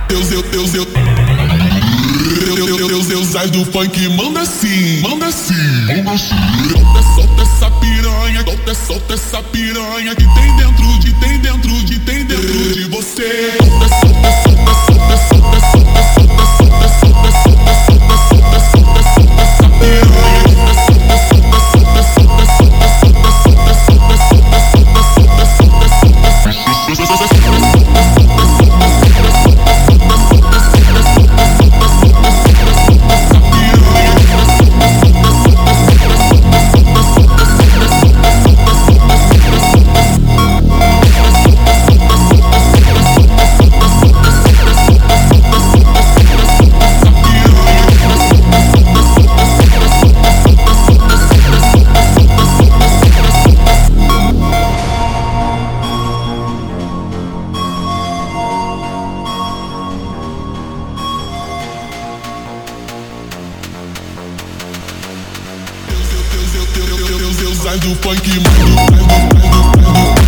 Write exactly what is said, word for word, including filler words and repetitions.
Deus, Deus, Deus, Deus. Deus, Deus, Deus, Deus, ai do funk, manda sim, manda sim, manda sim. Solta, solta essa piranha, solta, solta essa piranha que tem dentro de, tem dentro de, tem dentro de você. Solta, solta, solta, solta, solta, solta, solta, solta, solta, solta, solta, solta, solta, solta essa piranha. Solta, solta, solta, solta, solta, solta, solta, solta, solta, solta, solta, solta, solta, solta, Deus, Deus, Deus, Deus, Deus, Deus, ai do funk, mano, ai do, ai do, ai do.